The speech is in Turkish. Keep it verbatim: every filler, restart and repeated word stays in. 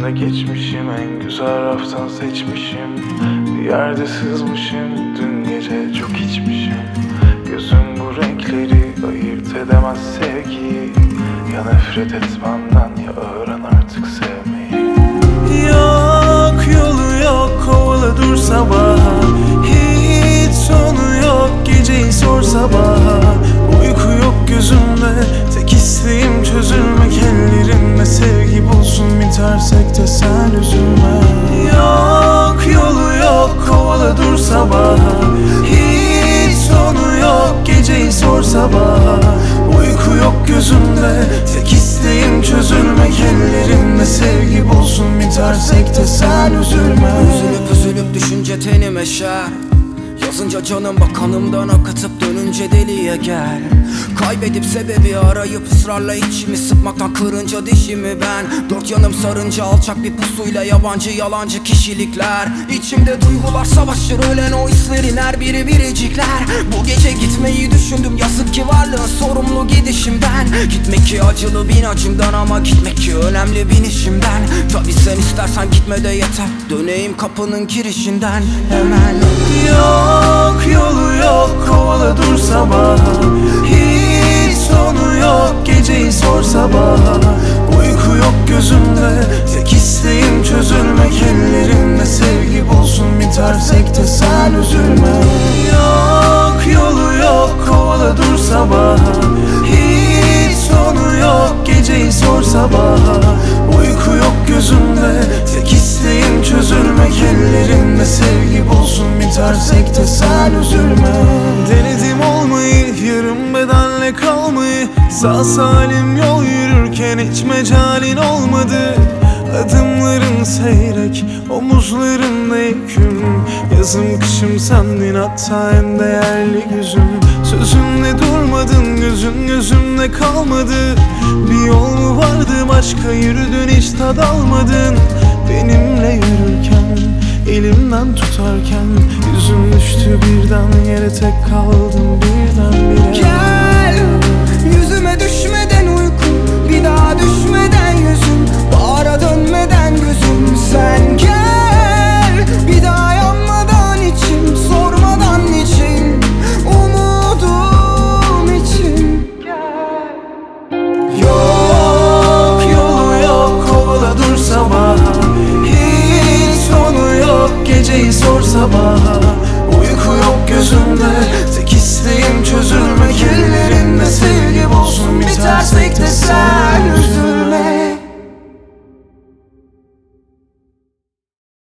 Üstünde geçmişim, en güzel raftan seçmişim. Bir yerde sızmışım, dün gece çok içmişim. Gözüm bu renkleri ayırt edemez sevgiyi. Ya nefret et benden, ya öğren artık sevmeyi. Yok yolu yok, kovala dur sabaha. Hiç sonu yok, geceyi sor sabaha. Uyku yok gözümde, tek isteğim çözülmek ellerimle. Sevgi bulsun, bitersek de sen üzülme. Yok yolu yok, kovala dur sabaha. Hiç sonu yok, geceyi sor sabaha. Uyku yok gözümde, tek isteğim çözülmek ellerimle. Sevgi bulsun, bitersek de sen üzülme. Üzülüp üzülüp düşünce tenim eşer. Yazınca canım bak kanımdan akıtıp dönünce deliye gel. Kaybedip sebebi arayıp ısrarla içimi sıkmaktan kırınca dişimi ben. Dört yanım sarınca alçak bir pusuyla yabancı yalancı kişilikler. İçimde duygular savaşır, ölen o hislerin her biri biricikler. Bu gece gitmeyi düşündüm, yazık ki varlığın sorumlu gidişimden. Gitmek ki acılı bin acımdan ama gitmek ki önemli bin işimden. Tabi sen istersen gitme de yeter, döneyim kapının girişinden hemen. Yok yolu yok, kovala dur sabaha. Hiç sonu yok, geceyi sor sabaha. Uyku yok gözümde, tek isteğim çözülmek ellerimle. Sevgi bulsun, bitersek de sen üzülme. Yok yolu yok, kovala dur sabaha. Hiç sonu yok, geceyi sor sabaha. Uyku yok gözümde, tek isteğim çözülmek ellerimle. Sevgi bulsun, bitersek de sen üzülme. Denedim olmayı, yarım bedenle kalmayı. Sağ salim yol yürürken hiç mecalin olmadı. Adımların seyrek, omuzlarında yüküm. Yazım kışım sendin, hatta en değerli gözüm. Sözünde durmadın, gözün gözümde kalmadı. Bir yol mu vardı başka, yürüdün hiç tad almadın. Benimle yürürken, elimden tutarken, yüzüm düştü birden yere, tek kaldım birdenbire.